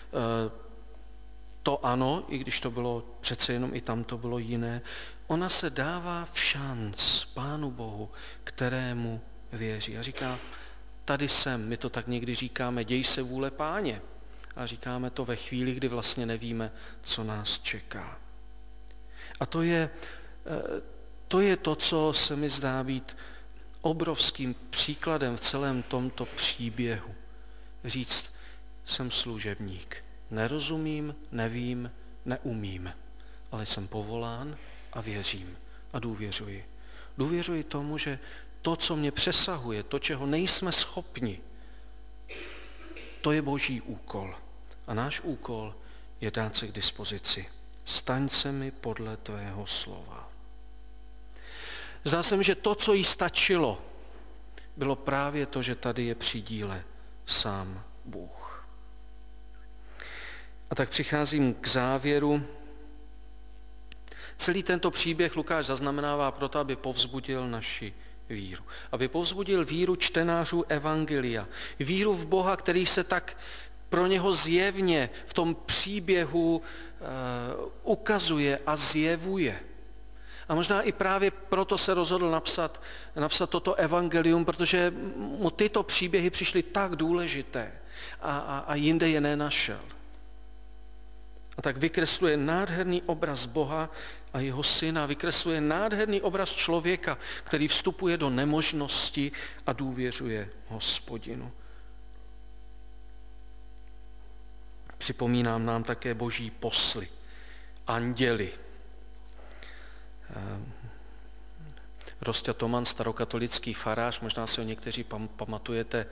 To ano, i když to bylo přece jenom i tam to bylo jiné. Ona se dává v šanc Pánu Bohu, kterému věří. A říká, tady jsem, my to tak někdy říkáme, děj se vůle Páně. A říkáme to ve chvíli, kdy vlastně nevíme, co nás čeká. A to je to, co se mi zdá být obrovským příkladem v celém tomto příběhu. Říct, jsem služebník. Nerozumím, nevím, neumím, ale jsem povolán a věřím a důvěřuji. Důvěřuji tomu, že to, co mě přesahuje, to, čeho nejsme schopni, to je Boží úkol. A náš úkol je dát se k dispozici. Staň se mi podle tvého slova. Zdá se mi, že to, co jí stačilo, bylo právě to, že tady je při díle sám Bůh. A tak přicházím k závěru. Celý tento příběh Lukáš zaznamenává proto, aby povzbudil naši víru. Aby povzbudil víru čtenářů Evangelia. Víru v Boha, který se tak pro něho zjevně v tom příběhu ukazuje a zjevuje. A možná i právě proto se rozhodl napsat toto evangelium, protože mu tyto příběhy přišly tak důležité a jinde je nenašel. A tak vykresluje nádherný obraz Boha a jeho syna, vykresluje nádherný obraz člověka, který vstupuje do nemožnosti a důvěřuje Hospodinu. Připomínám nám také boží posly, anděli, Rosťa Toman, starokatolický farář, možná si ho někteří pamatujete,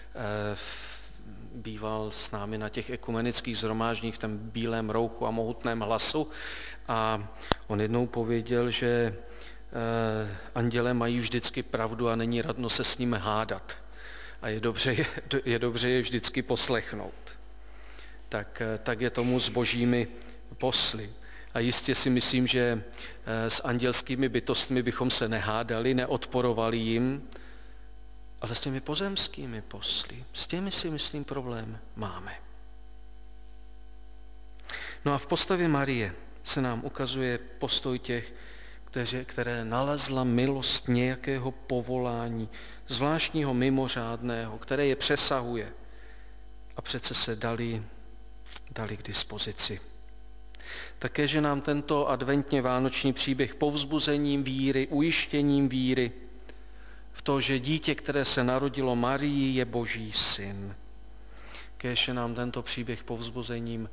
býval s námi na těch ekumenických shromážděních v tom bílém rouchu a mohutném hlasu a on jednou pověděl, že andělé mají vždycky pravdu a není radno se s nimi hádat a je dobře je vždycky poslechnout. Tak je tomu s božími posly. A jistě si myslím, že s andělskými bytostmi bychom se nehádali, neodporovali jim, ale s těmi pozemskými posly, s těmi si myslím problém máme. No a v postavě Marie se nám ukazuje postoj těch, které nalezla milost nějakého povolání, zvláštního, mimořádného, které je přesahuje a přece se dali k dispozici. Také, že nám tento adventně vánoční příběh povzbuzením víry, ujištěním víry v to, že dítě, které se narodilo Marii, je Boží syn. Kéž je nám tento příběh povzbuzením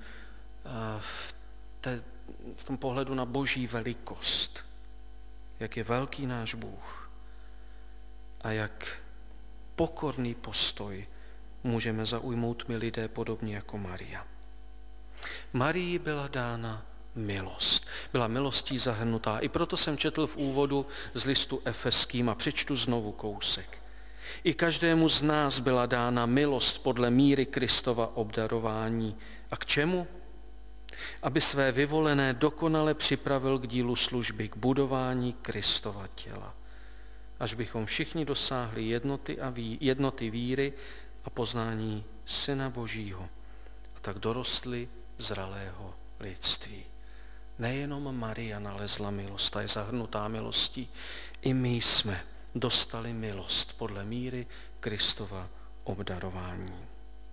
v tom pohledu na Boží velikost, jak je velký náš Bůh a jak pokorný postoj můžeme zaujmout my lidé podobně jako Maria. Marii byla dána milost. Byla milostí zahrnutá. I proto jsem četl v úvodu z listu Efeským a přečtu znovu kousek. I každému z nás byla dána milost podle míry Kristova obdarování. A k čemu? Aby své vyvolené dokonale připravil k dílu služby, k budování Kristova těla. Až bychom všichni dosáhli jednoty víry a poznání Syna Božího. A tak dorostli zralého lidství. Nejenom Maria nalezla milost a je zahrnutá milostí, i my jsme dostali milost podle míry Kristova obdarování.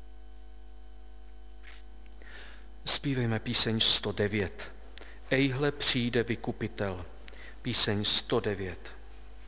Zpívejme píseň 109. Ejhle přijde vykupitel. Píseň 109.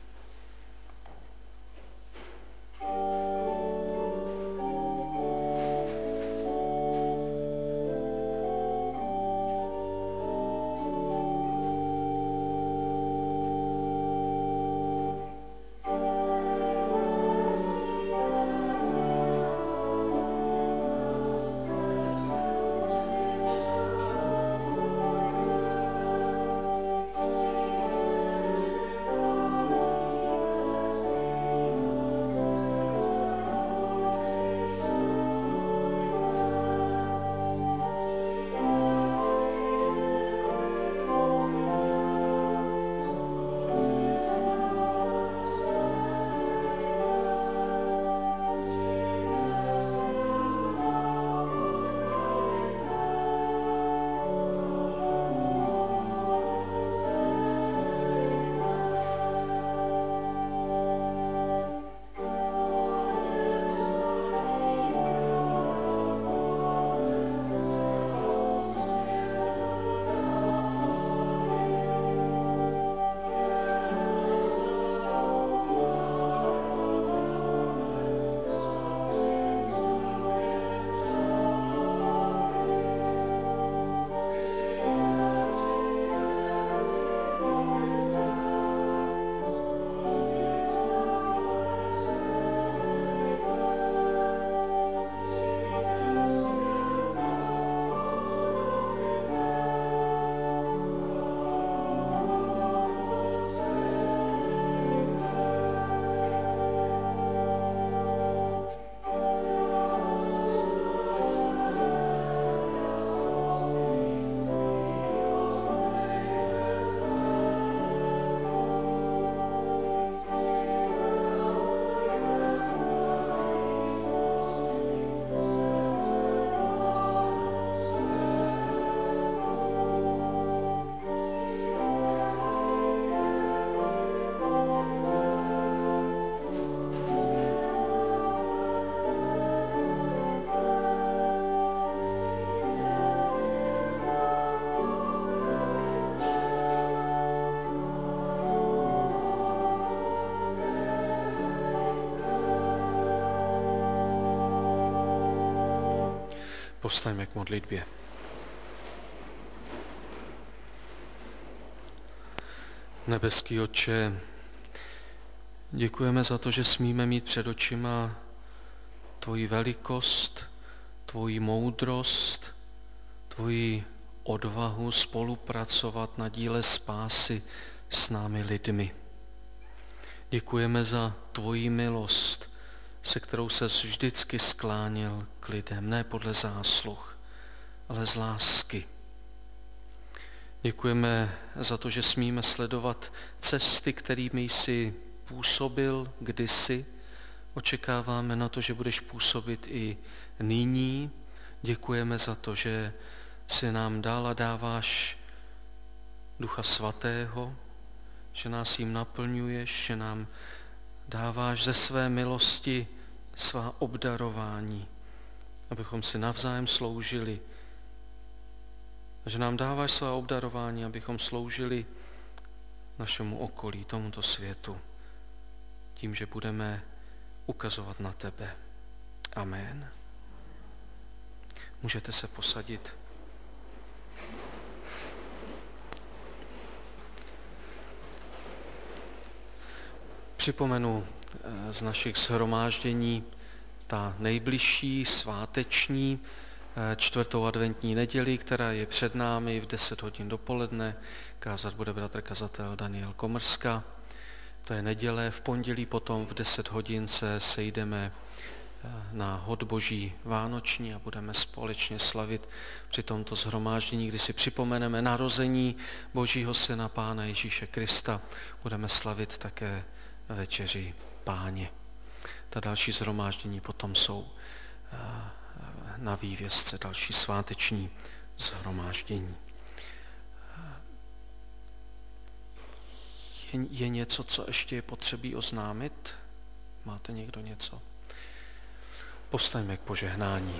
Povstaňme k modlitbě. Nebeský Otče, děkujeme za to, že smíme mít před očima tvoji velikost, tvoji moudrost, tvoji odvahu spolupracovat na díle spásy s námi lidmi. Děkujeme za tvoji milost, se kterou ses vždycky skláněl k lidem, ne podle zásluh, ale z lásky. Děkujeme za to, že smíme sledovat cesty, kterými jsi působil kdysi. Očekáváme na to, že budeš působit i nyní. Děkujeme za to, že si nám dal a dáváš Ducha Svatého, že nás jim naplňuješ, že nám dáváš ze své milosti svá obdarování, abychom si navzájem sloužili. A že nám dáváš svá obdarování, abychom sloužili našemu okolí, tomuto světu, tím, že budeme ukazovat na tebe. Amen. Můžete se posadit. Připomenu z našich shromáždění ta nejbližší sváteční 4. adventní neděli, která je před námi v 10 hodin dopoledne. Kázat bude bratr kazatel Daniel Komrska. To je neděle. V pondělí potom v 10 hodin se sejdeme na hod Boží vánoční a budeme společně slavit při tomto shromáždění, kdy si připomeneme narození Božího Syna Pána Ježíše Krista. Budeme slavit také večeři Páně. Ta další shromáždění potom jsou na vývězce, další sváteční shromáždění. Je něco, co ještě je potřebí oznámit? Máte někdo něco? Povstaňme k požehnání.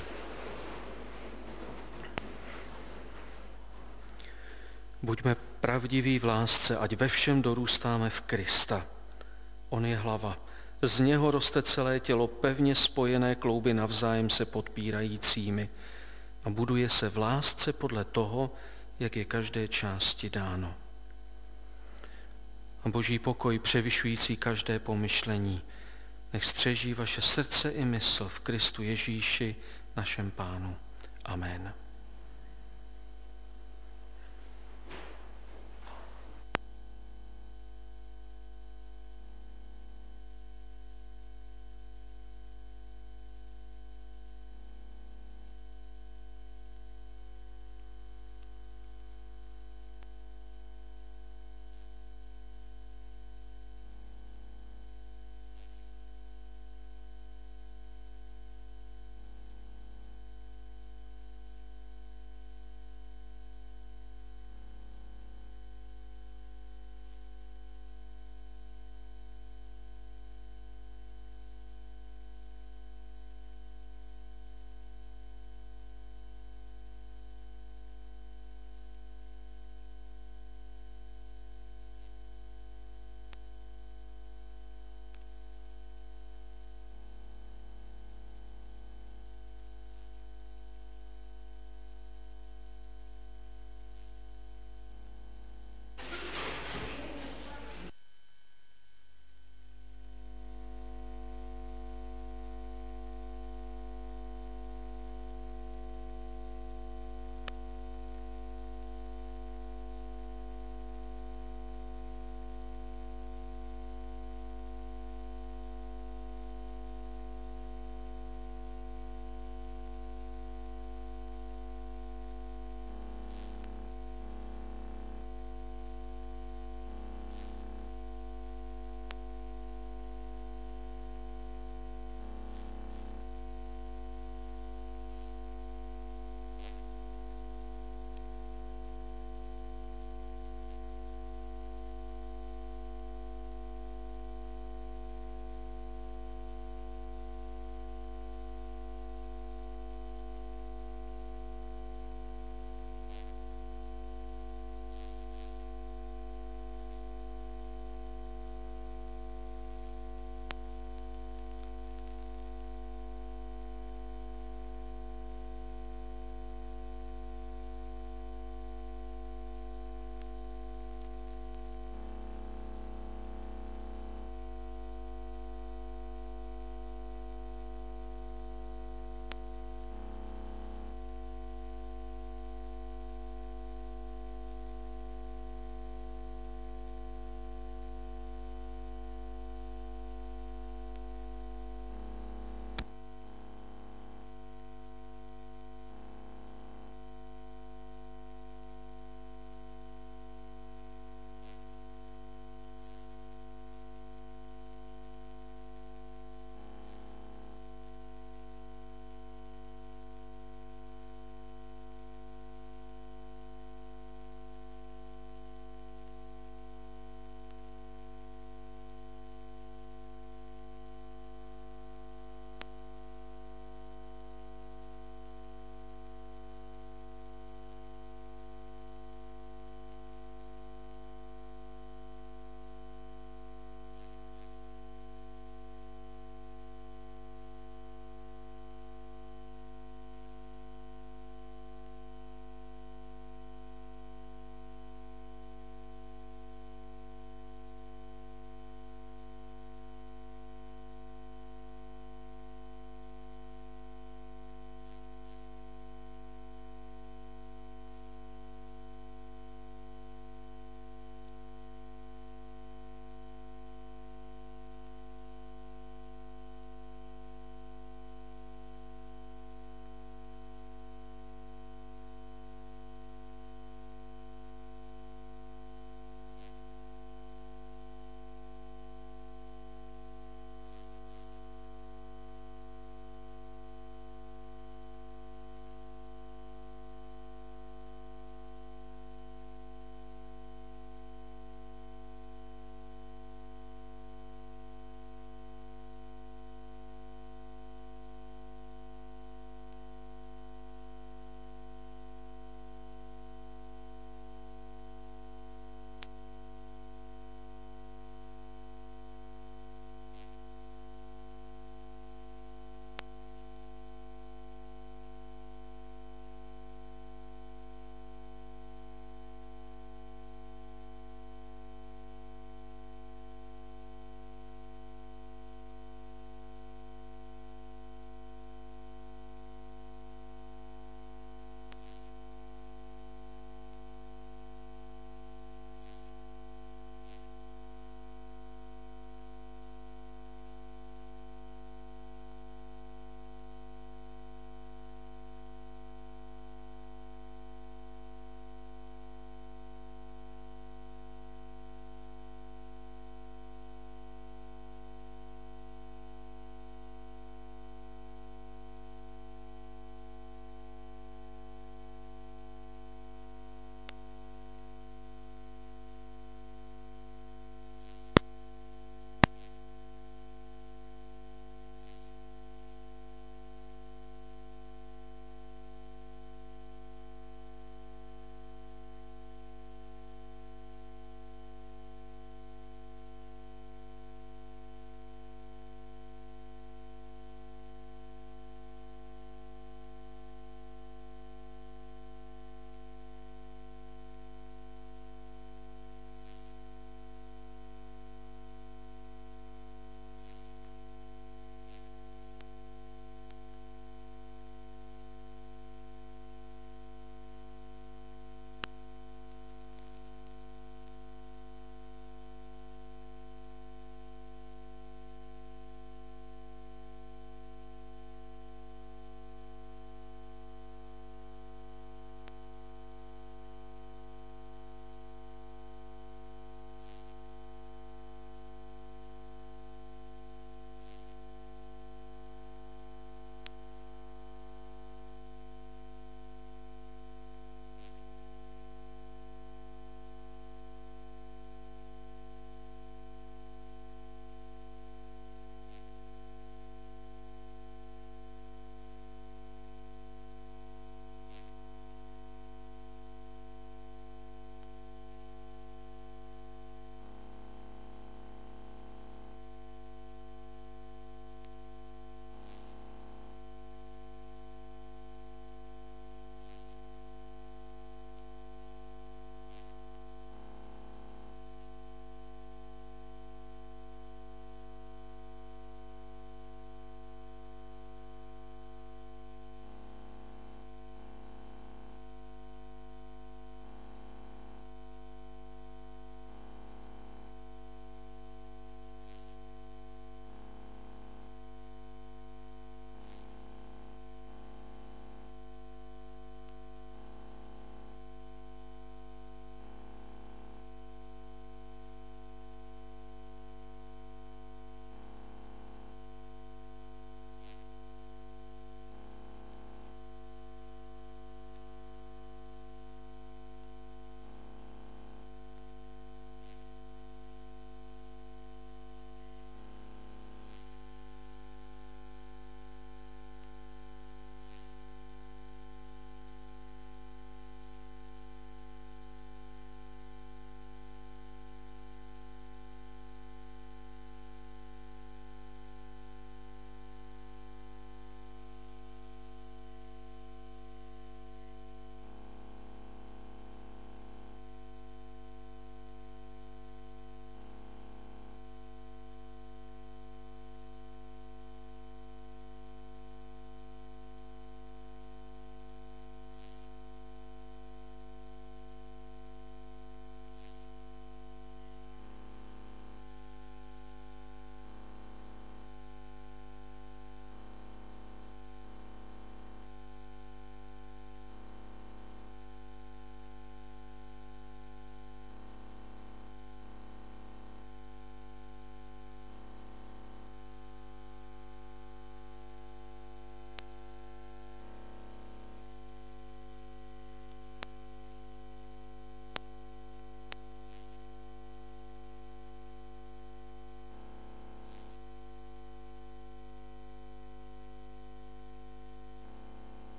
Buďme pravdiví v lásce, ať ve všem dorůstáme v Krista. On je hlava. Z něho roste celé tělo pevně spojené klouby navzájem se podpírajícími a buduje se v lásce podle toho, jak je každé části dáno. A Boží pokoj převyšující každé pomyšlení nech střeží vaše srdce i mysl v Kristu Ježíši, našem Pánu. Amen.